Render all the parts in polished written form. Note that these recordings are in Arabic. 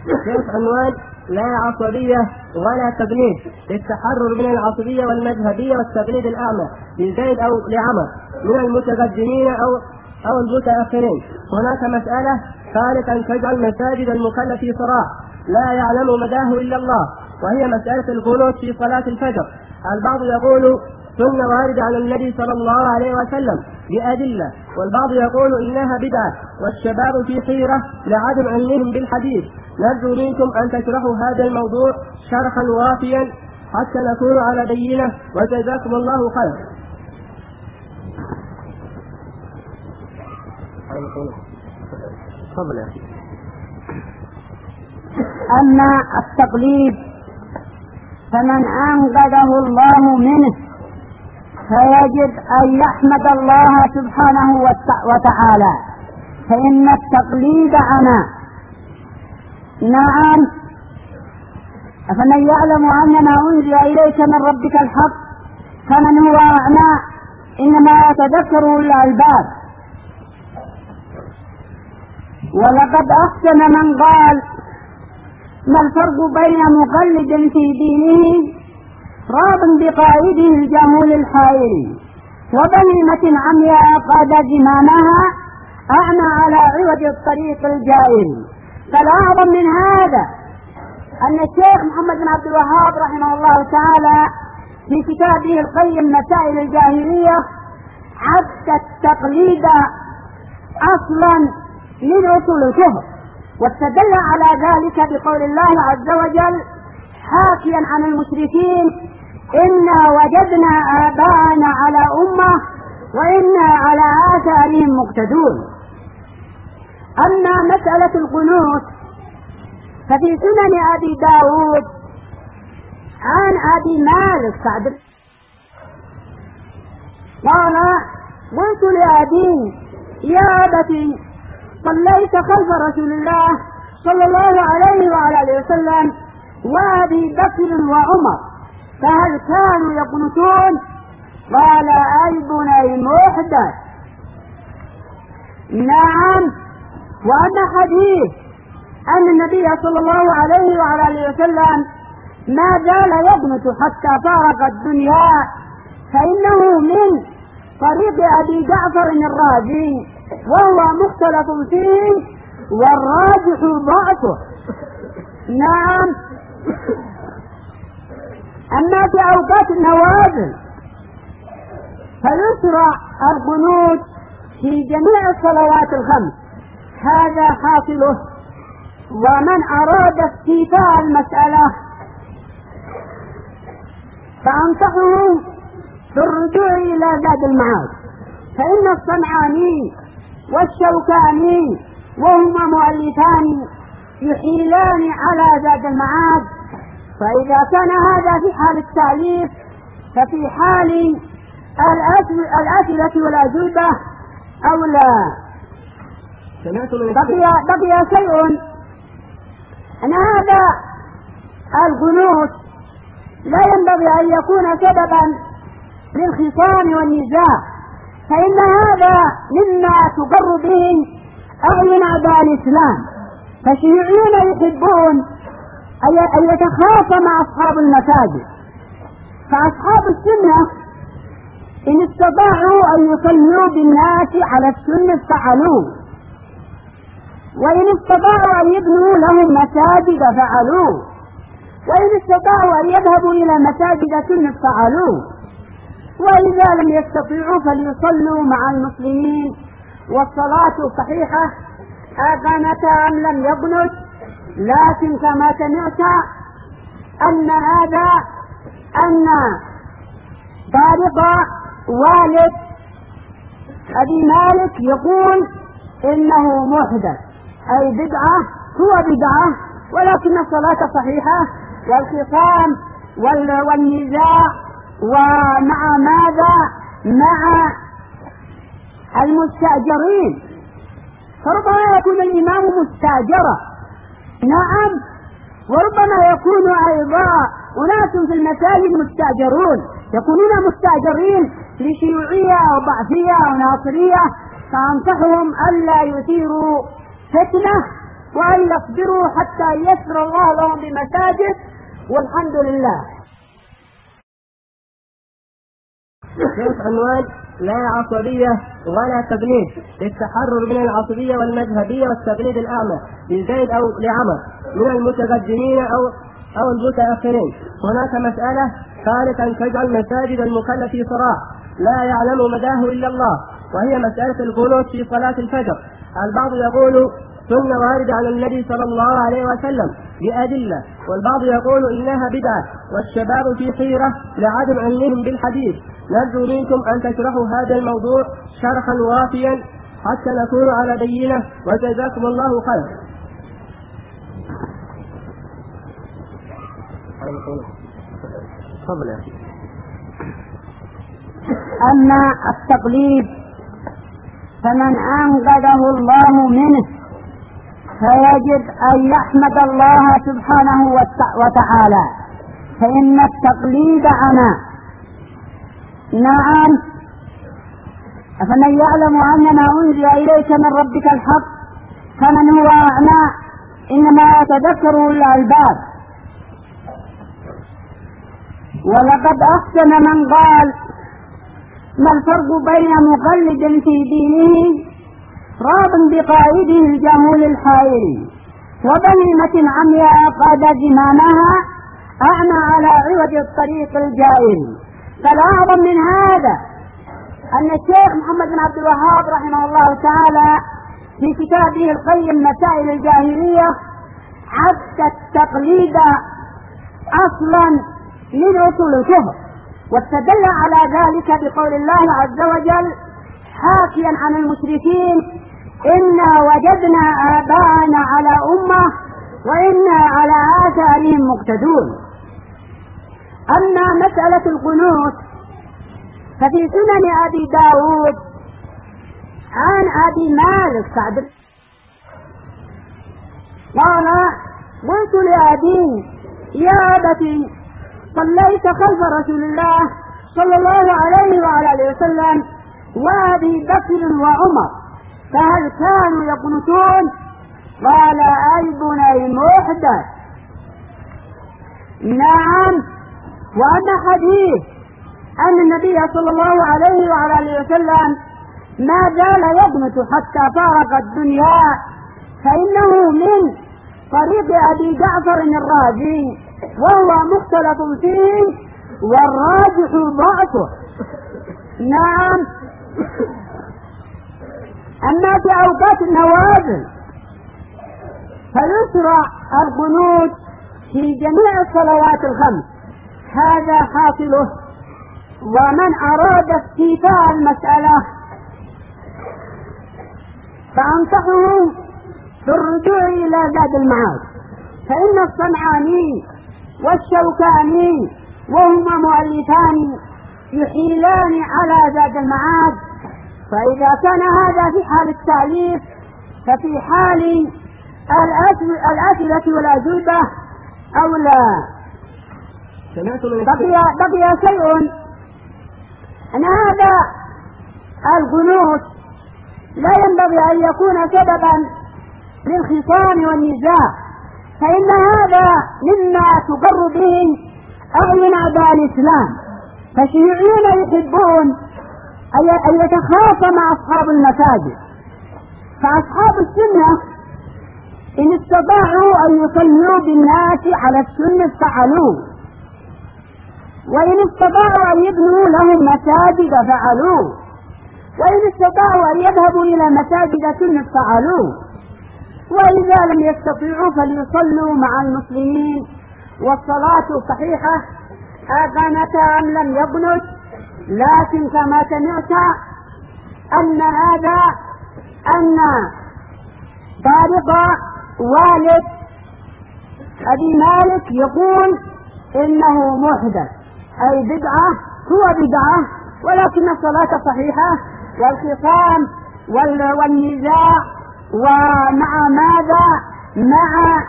شيخ عنوان: لا عصبية ولا تقليد، للتحرر من العصبية والمذهبية والتقليد الأعمى لزيد أو لعمر من المتقدمين أو المتأخرين. هناك مسألة خالق أن تجعل مساجد المكلف في صراع لا يعلم مداه إلا الله، وهي مسألة القنوت في صلاة الفجر. البعض يقول سنة واردة عن النبي صلى الله عليه وسلم بأدلة، والبعض يقول إنها بدعة والشباب في حيرة لعدم علمهم بالحديث. نرجو منكم أن تشرحوا هذا الموضوع شرحا وافيا حتى نكون على بينة، وجزاكم الله خير. أما التقليد فمن أنقذه الله منه فيجب أن يحمد الله سبحانه وتعالى، فإن التقليد عمى. نعم، أفمن يعلم أن ما أنزل إليك من ربك الحق فمن هو أعمى إنما يتذكر أولو الألباب. ولقد أحسن من قال: ما الفرق بين مقلد في دينه راض بقائده الجهول الحائر وبهيمة عمياء قاد زمامها أعمى على عوج الطريق الجائر. فالأعظم من هذا أن الشيخ محمد بن عبد الوهاب رحمه الله تعالى في كتابه القيم مسائل الجاهلية عد التقليد أصلا من أصول الكفر، واستدل على ذلك بقول الله عز وجل حاكيا عن المشركين: إنا وجدنا آباءنا على أمة وإنا على آثارهم مقتدون. أما مسألة القنوت ففي سنن أبي داود عن أبي مالك سعد قال: قلت لأبي: يا أبتي، صليت خلف رسول الله صلى الله عليه وعلى آله وسلم وأبي بكر وعمر، فهل كانوا يقنطون؟ قال: أي بني محدث. نعم. وأما حديث أن النبي صلى الله عليه وعلى آله وسلم ما زال يقنط حتى فارق الدنيا فإنه من طريق أبي جعفر الرازي، وهو مختلف فيه والراجح ضعفه. نعم. أما في أوقات النوازل فيشرع القنوت في جميع الصلوات الخمس، هذا حاصله. ومن أراد استيفاء المسألة فأنصحه بالرجوع إلى زاد المعاد، فإن الصنعاني والشوكاني وهما مؤلفان يحيلان على زاد المعاد، فإذا كان هذا في حال التأليف ففي حال الأسئلة والأجوبة أولى. بقي شيء، أن هذا القنوت لا ينبغي أن يكون سببا للخصام والنزاع، فإن هذا مما تقر به أعين أعداء الإسلام. فالشيوعيون يحبون أن يتخاصم أصحاب المساجد، فأصحاب السنة إن استطاعوا أن يصلوا بالناس على السنة فعلوه، وإن استطاعوا أن يبنوا لهم مساجد فعلوه، وإن استطاعوا أن يذهبوا إلى مساجد سنة فعلوه، وإذا لم يستطيعوا فليصلوا مع المسلمين والصلاة صحيحة أقنت أم لم يقنت. لكن كما سمعت أن هذا أن طارق والد أبي مالك يقول إنه محدث، أي بدعة، هو بدعة، ولكن الصلاة صحيحة، والخصام والنزاع ومع ماذا؟ مع المستأجرين، فربما يكون الإمام مستأجرا. نعم. وربما يكون أيضا أناس في المساجد مستأجرون، يكونون مستأجرين لشيوعية أو ضعفية أو ناصرية، فأنصحهم ألا يثيروا فتنة وأن يصبروا حتى يسر الله لهم بمساجد، والحمد لله. عنوان: لا عصبية ولا تقليد، للتحرر من العصبية والمذهبية والتقليد الأعمى لزيد أو لعمر من المتقدمين أو المتأخرين. هناك مسألة قالت أن تجعل مساجد المكلف في صراع لا يعلم مداه إلا الله، وهي مسألة القنوت في صلاة الفجر. البعض يقول سنة واردة عن النبي صلى الله عليه وسلم بأدلة، والبعض يقول إنها بدعة والشباب في حيرة لعدم علمهم بالحديث. نرجو منكم أن تشرحوا هذا الموضوع شرحا وافيا حتى نكون على بينة، وجزاكم الله خير. أما التقليد فمن أنقذه الله منه فيجب أن يحمد الله سبحانه وتعالى، فإن التقليد عمى. نعم، أفمن يعلم أن ما أنزل إليك من ربك الحق فمن هو أعمى إنما يتذكر أولو الألباب. ولقد أحسن من قال: ما الفرق بين مقلد في دينه راض بقائده الجهول الحائر وبهيمة عمياء قاد زمامها أعمى على عوج الطريق الجائر. فالأعظم من هذا أن الشيخ محمد بن عبد الوهاب رحمه الله تعالى في كتابه القيم مسائل الجاهلية عد التقليد أصلا من أصول الكفر، واستدل على ذلك بقول الله عز وجل حاكيا عن المشركين: إنا وجدنا آباءنا على أمة وإنا على آثارهم مقتدون. أما مسألة القنوت ففي سنن أبي داود عن أبي مالك سعد قال: قلت لأبي: يا أبتي، صليت خلف رسول الله صلى الله عليه وعلى آله وسلم وأبي بكر وعمر، فهل كانوا يقنطون؟ قال: أي بني محدث. نعم. وأما حديث أن النبي صلى الله عليه وعلى آله وسلم ما زال يقنط حتى فارق الدنيا فإنه من طريق أبي جعفر الرازي، وهو مختلف فيه والراجح ضعفه. نعم. أما في أوقات النوازل فيشرع القنوت في جميع الصلوات الخمس، هذا حاصله. ومن أراد استيفاء المسألة فأنصحه بالرجوع إلى زاد المعاد، فإن الصنعاني والشوكاني وهما مؤلفان يحيلان على زاد المعاد. فإذا كان هذا في حال التأليف ففي حال الأسئلة والأجوبة أولى. بقي شيء، أن هذا القنوت لا ينبغي أن يكون سببا للخصام والنزاع، فإن هذا مما تقر به أعين أعداء الإسلام. فالشيوعيون يحبون أن يتخاصم أصحاب المساجد، فأصحاب السنة إن استطاعوا أن يصلوا بالناس على السنة فعلوا، وإن استطاعوا أن يبنوا لهم مساجد فعلوا، وإن استطاعوا أن يذهبوا إلى مساجد سنة فعلوا، وإذا لم يستطيعوا فليصلوا مع المسلمين والصلاة صحيحة أقنت أم لم يقنت. لكن كما سمعت أن هذا أن طارق والد أبي مالك يقول إنه محدث، أي بدعة، هو بدعة، ولكن الصلاة صحيحة. والخصام والنزاع ومع ماذا؟ مع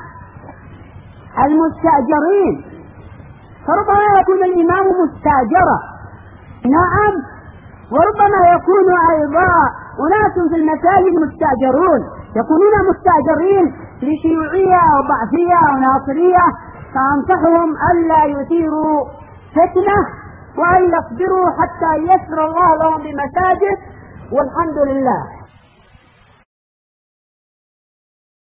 المستأجرين، فربما يكون الإمام مستأجرا. نعم. وربما يكون أيضا أناس في المساجد مستأجرون، يكونون مستأجرين لشيوعية أو ضعفية أو ناصرية، فأنصحهم ألا يثيروا فتنة وأن يصبروا حتى يسر الله لهم بمساجد، والحمد لله.